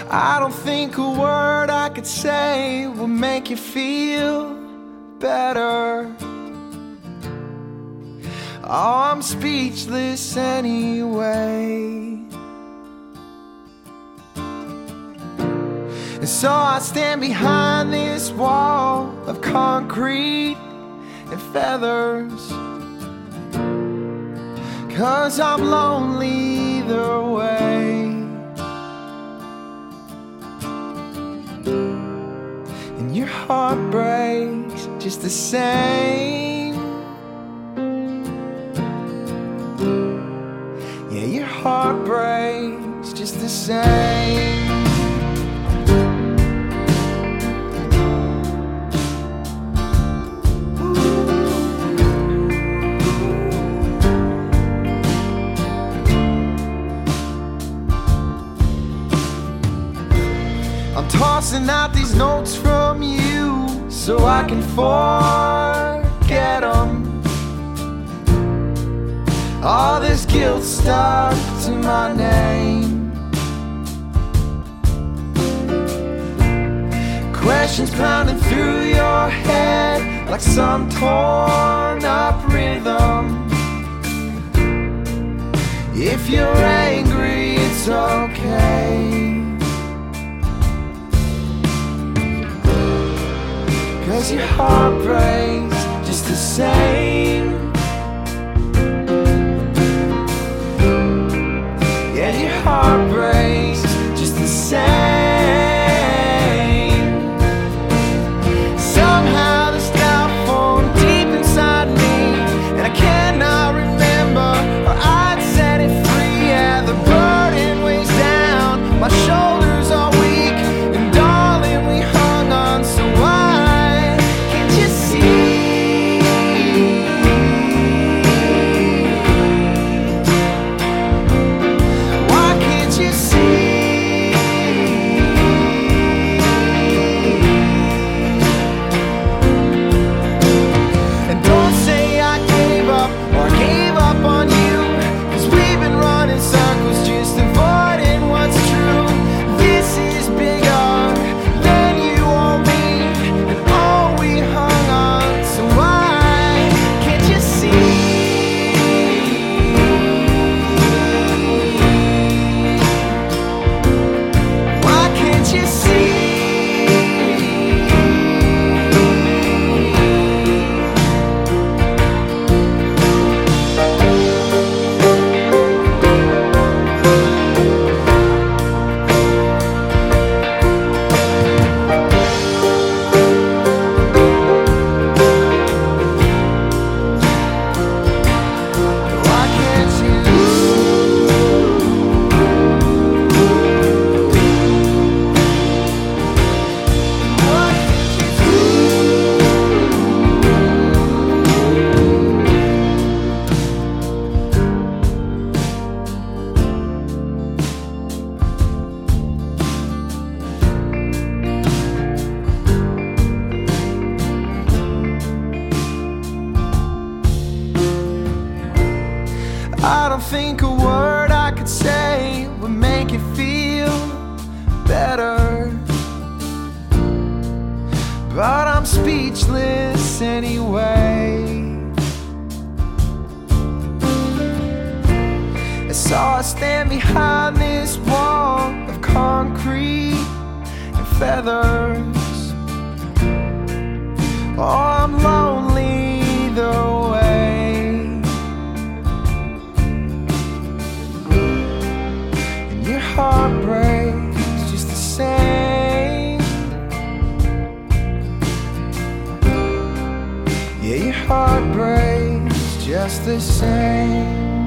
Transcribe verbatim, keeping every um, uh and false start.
I don't think a word I could say will make you feel better. Oh, I'm speechless anyway. And so I stand behind this wall of concrete and feathers, 'cause I'm lonely either way. And your heart breaks just the same. Yeah, your heart breaks just the same. I'm tossing out these notes from you so I can forget them. All this guilt stuck to my name. Questions pounding through your head like some torn up rhythm. If you're angry, it's okay, 'cause your heart breaks just the same. Yeah, your heart breaks just the same. Somehow this doubt formed deep inside me, and I cannot remember how I'd set it free. Yeah, the burden weighs down, my shoulders are weak, and darling, we hung on so wide. Can't you see? Why can't you see? And don't say I gave up or I gave up on you, 'cause we've been running circles just avoiding what's true. This is bigger than you or me, and all we hung on. So why can't you see? Why can't you see? Why can't you? Why can't you I don't think a word I could say would make you feel better, but I'm speechless anyway. And so I stand behind this wall of concrete and feathers. Oh, I'm lonely either way. Your heart breaks just the same. Yeah, your heart breaks just the same.